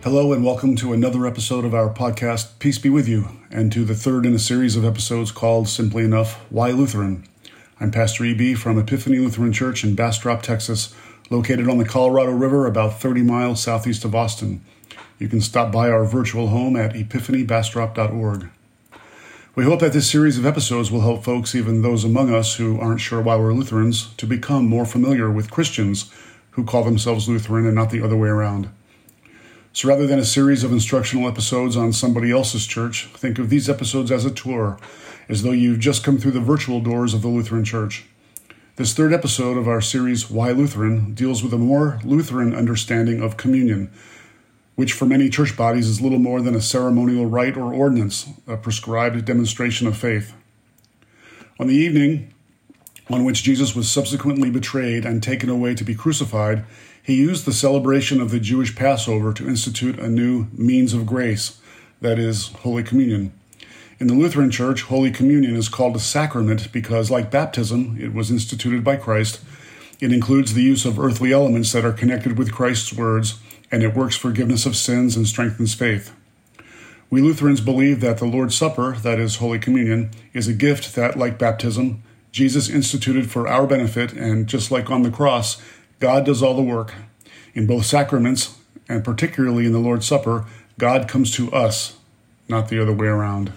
Hello and welcome to another episode of our podcast, Peace Be With You, and to the third in a series of episodes called, simply enough, Why Lutheran? I'm Pastor E.B. from Epiphany Lutheran Church in Bastrop, Texas, located on the Colorado River about 30 miles southeast of Austin. You can stop by our virtual home at epiphanybastrop.org. We hope that this series of episodes will help folks, even those among us who aren't sure why we're Lutherans, to become more familiar with Christians who call themselves Lutheran and not the other way around. So rather than a series of instructional episodes on somebody else's church, think of these episodes as a tour, as though you've just come through the virtual doors of the Lutheran Church. This third episode of our series, Why Lutheran, deals with a more Lutheran understanding of communion, which for many church bodies is little more than a ceremonial rite or ordinance, a prescribed demonstration of faith. On the evening on which Jesus was subsequently betrayed and taken away to be crucified, he used the celebration of the Jewish Passover to institute a new means of grace, that is, Holy Communion. In the Lutheran Church, Holy Communion is called a sacrament because, like baptism, it was instituted by Christ. It includes the use of earthly elements that are connected with Christ's words, and it works forgiveness of sins and strengthens faith. We Lutherans believe that the Lord's Supper, that is, Holy Communion, is a gift that, like baptism, Jesus instituted for our benefit, and just like on the cross, God does all the work. In both sacraments, and particularly in the Lord's Supper, God comes to us, not the other way around.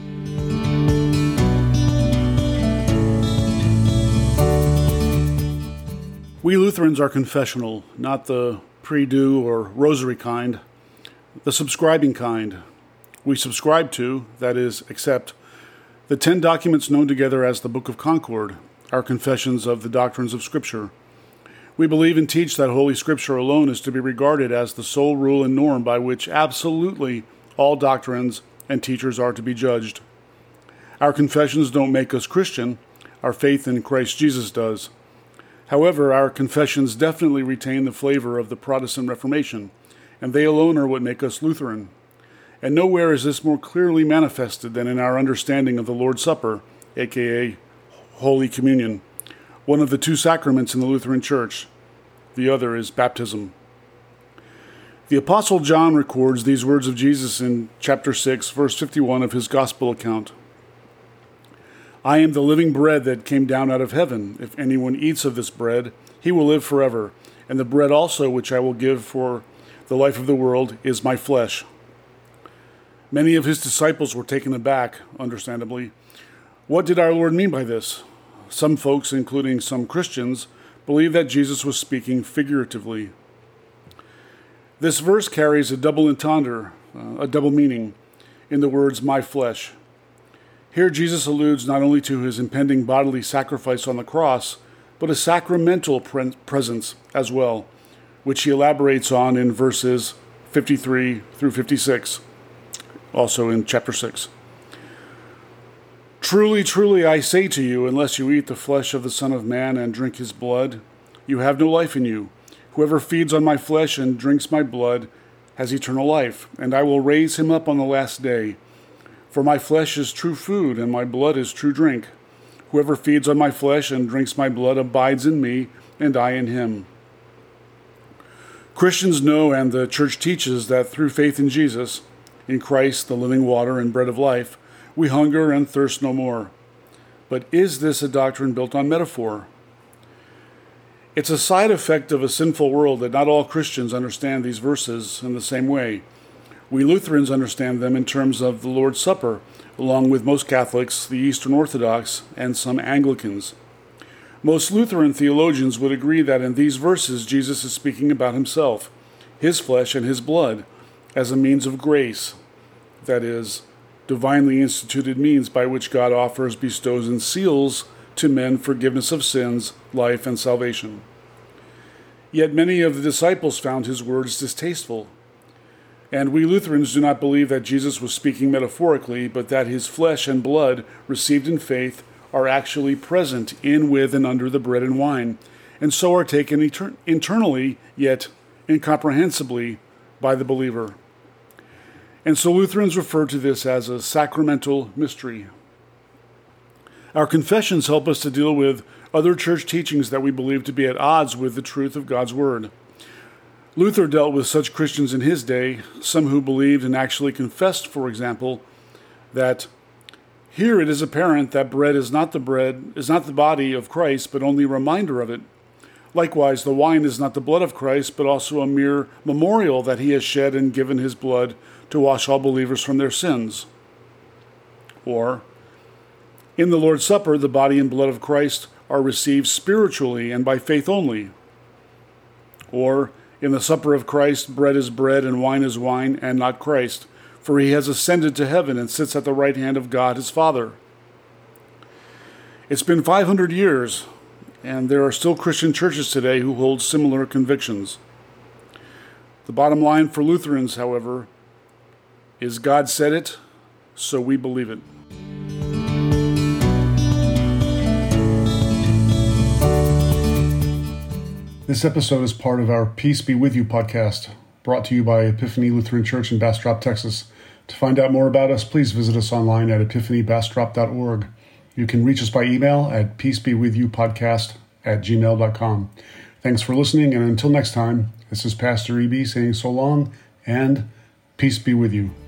We Lutherans are confessional, not the pre-do or rosary kind, the subscribing kind. We subscribe to, that is, accept, the 10 documents known together as the Book of Concord, our confessions of the doctrines of Scripture. We believe and teach that Holy Scripture alone is to be regarded as the sole rule and norm by which absolutely all doctrines and teachers are to be judged. Our confessions don't make us Christian, our faith in Christ Jesus does. However, our confessions definitely retain the flavor of the Protestant Reformation, and they alone are what make us Lutheran. And nowhere is this more clearly manifested than in our understanding of the Lord's Supper, aka Holy Communion, one of the two sacraments in the Lutheran Church. The other is baptism. The Apostle John records these words of Jesus in chapter 6, verse 51 of his Gospel account. I am the living bread that came down out of heaven. If anyone eats of this bread, he will live forever. And the bread also which I will give for the life of the world is my flesh. Many of his disciples were taken aback, understandably. What did our Lord mean by this? Some folks, including some Christians, believe that Jesus was speaking figuratively. This verse carries a double entendre, a double meaning, in the words, my flesh. Here Jesus alludes not only to his impending bodily sacrifice on the cross, but a sacramental presence as well, which he elaborates on in verses 53 through 56, also in chapter 6. Truly, truly, I say to you, unless you eat the flesh of the Son of Man and drink his blood, you have no life in you. Whoever feeds on my flesh and drinks my blood has eternal life, and I will raise him up on the last day. For my flesh is true food, and my blood is true drink. Whoever feeds on my flesh and drinks my blood abides in me, and I in him. Christians know, and the Church teaches, that through faith in Jesus, in Christ, the living water and bread of life, we hunger and thirst no more. But is this a doctrine built on metaphor? It's a side effect of a sinful world that not all Christians understand these verses in the same way. We Lutherans understand them in terms of the Lord's Supper, along with most Catholics, the Eastern Orthodox, and some Anglicans. Most Lutheran theologians would agree that in these verses Jesus is speaking about himself, his flesh and his blood, as a means of grace, that is, divinely instituted means by which God offers, bestows, and seals to men forgiveness of sins, life, and salvation. Yet many of the disciples found his words distasteful. And we Lutherans do not believe that Jesus was speaking metaphorically, but that his flesh and blood, received in faith, are actually present in, with, and under the bread and wine, and so are taken internally, yet incomprehensibly, by the believer. And so Lutherans refer to this as a sacramental mystery. Our confessions help us to deal with other church teachings that we believe to be at odds with the truth of God's Word. Luther dealt with such Christians in his day, some who believed and actually confessed, for example, that here it is apparent that bread is not the body of Christ, but only a reminder of it. Likewise, the wine is not the blood of Christ, but also a mere memorial that he has shed and given his blood to wash all believers from their sins. Or, in the Lord's Supper, the body and blood of Christ are received spiritually and by faith only. Or, in the supper of Christ, bread is bread and wine is wine, and not Christ, for he has ascended to heaven and sits at the right hand of God his Father. It's been 500 years, and there are still Christian churches today who hold similar convictions. The bottom line for Lutherans, however, is God said it, so we believe it. This episode is part of our Peace Be With You podcast, brought to you by Epiphany Lutheran Church in Bastrop, Texas. To find out more about us, please visit us online at epiphanybastrop.org. You can reach us by email at peacebewithyoupodcast@gmail.com. Thanks for listening, and until next time, this is Pastor EB saying so long, and peace be with you.